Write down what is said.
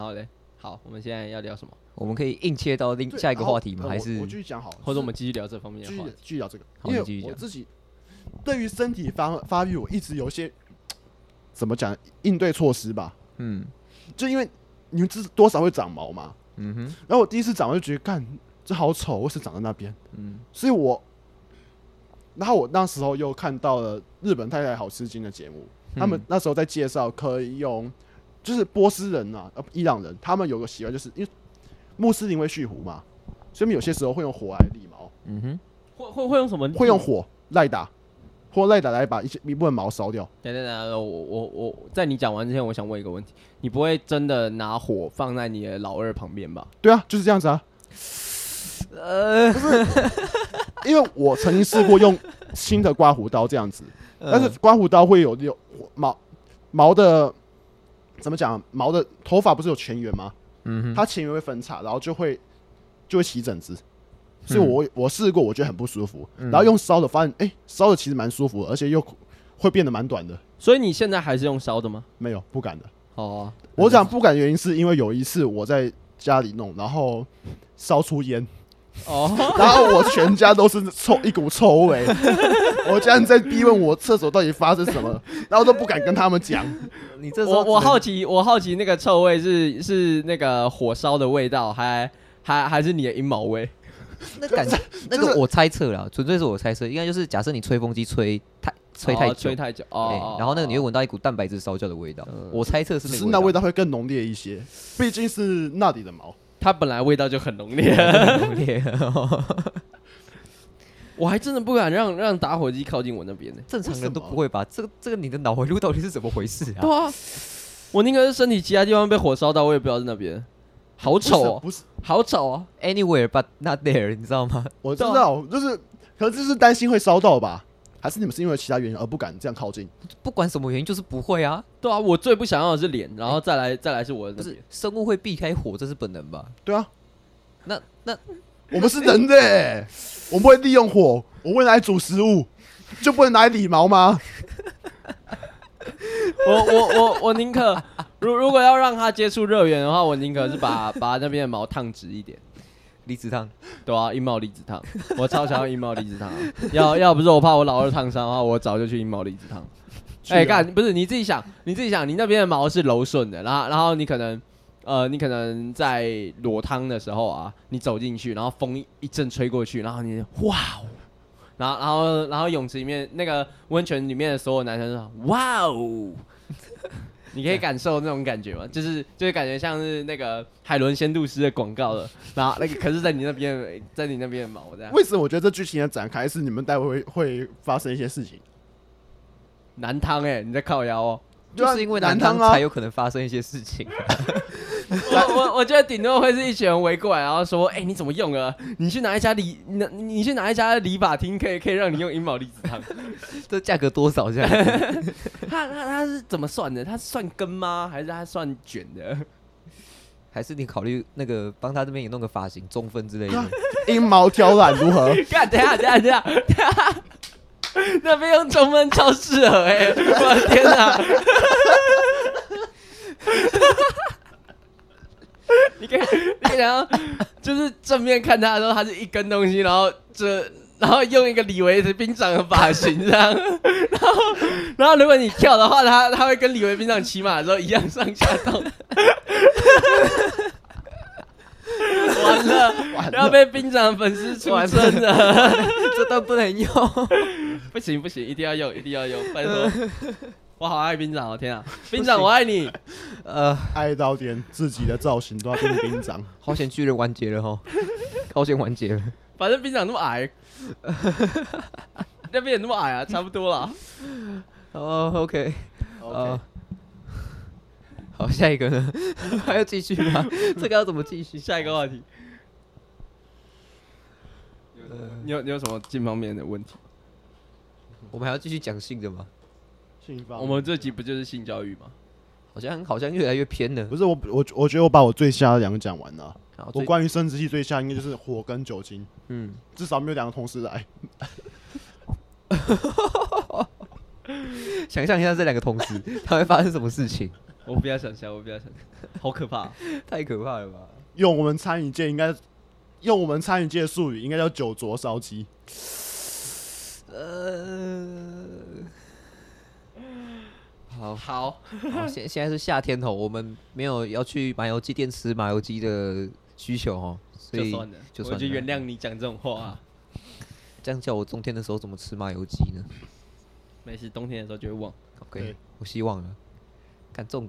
好嘞，好，我们现在要聊什么？ 我们可以硬切到下一个话题吗？还是我继续讲好了， 或者我们继续聊这方面的话题？ 继续聊这个， 好， 因你继续讲。 为我自己对于身体发育，我一直有一些怎么讲应对措施吧。就因为你们多少会长毛嘛。然后我第一次长，我就觉得干这好丑，为什么长在那边？所以然后我那时候又看到了日本太太好吃惊的节目，他们那时候在介绍可以用，就是波斯人啊，伊朗人，他们有个习惯，就是因为穆斯林会蓄胡嘛，所以他们有些时候会用火来理毛。 会用什么？ 会用火赖打，或赖打来把一部分毛烧掉。 等，我在你讲完之前，我想问一个问题：你不会真的拿火放在你的老二旁边吧？ 对啊，就是这样子啊。不是，因为我曾经试过用新的刮胡刀这样子，但是刮胡刀会有毛的怎么讲？毛的头发不是有前缘吗？它前缘会分叉，然后就会起疹子。所以我试过，我觉得很不舒服。然后用烧的，发现烧的其实蛮舒服的，而且又会变得蛮短的。 所以你现在还是用烧的吗？ 没有，不敢的。 哦， 我讲不敢的原因是因为有一次我在家里弄，然后烧出烟。然后我全家都是一股臭味，我家人在逼问我厕所到底发生什么，然后都不敢跟他们讲。 你这时候我好奇那个臭味是那个火烧的味道，还是你的阴毛味？ 那感觉那个我猜测啦，纯粹是我猜测，应该就是假设你吹风机吹太久然后那个你会闻到一股蛋白质烧焦的味道。我猜测是那个味道， 只是那味道会更浓烈一些，毕竟是那里的毛。 它本来味道就很浓烈，我还真的不敢让打火机靠近我那边呢。 正常人都不会吧？这个你的脑回路到底是怎么回事啊？ 对啊，我宁可是身体其他地方被火烧到，我也不要在那边。好丑哦， 不是好丑哦 ，anywhere but not there， 你知道吗？ 我知道，就是可能就是担心会烧到吧。还是你们是因为其他原因而不敢这样靠近？ 不管什么原因，就是不会啊。 对啊，我最不想要的是脸，然后再来是我的那边。 不是生物会避开火，这是本能吧？ 对啊， 那我们是人的我们会利用火，我会拿来煮食物，就不能拿来理毛吗？ 我宁可，如果要让他接触热源的话，我宁可是把那边的毛烫直一点。 离子烫， 对啊，阴毛离子烫，我超想要阴毛离子烫。要不是我怕我老二烫伤的话，我早就去阴毛离子烫。干不是你自己想，你那边的毛是柔顺的，然后你可能在裸汤的时候啊，你走进去，然后风一阵吹过去，然后你哇哦，然后泳池里面那个温泉里面的所有男生说哇哦。你可以感受那种感觉吗？就是感觉像是那个海伦仙度斯的广告了，然后那个可是在你那边的毛这样。 为什么我觉得这剧情的展开是你们待会会发生一些事情？ 男汤你在靠腰哦， 就是因为男汤才有可能发生一些事情。 我觉得顶多会是一群人围过来，然后说：“你怎么用啊？你去哪一家理发厅可以让你用阴毛离子烫？ 这价格多少？这样？ 他是怎么算的？他是算根吗？还是他算卷的？ 还是你考虑那个帮他这边也弄个发型中分之类的？ 阴毛挑染如何？ 干，等一下，那边用中分超适合我的天哪！你可以想要，就是正面看他的时候，他是一根东西，然后用一个李维兵长的发型这样，然后如果你跳的话，他会跟李维兵长骑马的时候一样上下动。完了，要被兵长粉丝出征了， 这段不能用。 不行，一定要用，拜托。我好爱兵长哦！天啊，兵长我爱你。 爱到连自己的造型都要变兵长， 好险巨人完结了好险完结了。 反正兵长那么矮，那边也那么矮啊，差不多啦。 OK， 好，下一个呢？还要继续吗？这个要怎么继续？ 下一个话题。你有什么近方面的问题？ 我们还要继续讲性的吗？ 我们这集不就是性教育吗？ 好像越来越偏了。 不是我觉得我把我最瞎的两个讲完了。我关于生殖器最瞎应该就是火跟酒精。至少没有两个同时来。 想象一下这两个同时，它会发生什么事情？ 我不要想象，好可怕， 太可怕了吧？ 用我们餐饮界的术语，应该叫酒浊烧鸡。 好，现在是夏天哦，我们没有要去麻油鸡店吃麻油鸡的需求哦，所以就算了，我就原谅你讲这种话啊。 这样叫我冬天的时候怎么吃麻油鸡呢？ 没事，冬天的时候就会忘。 OK， 我希望了。看这种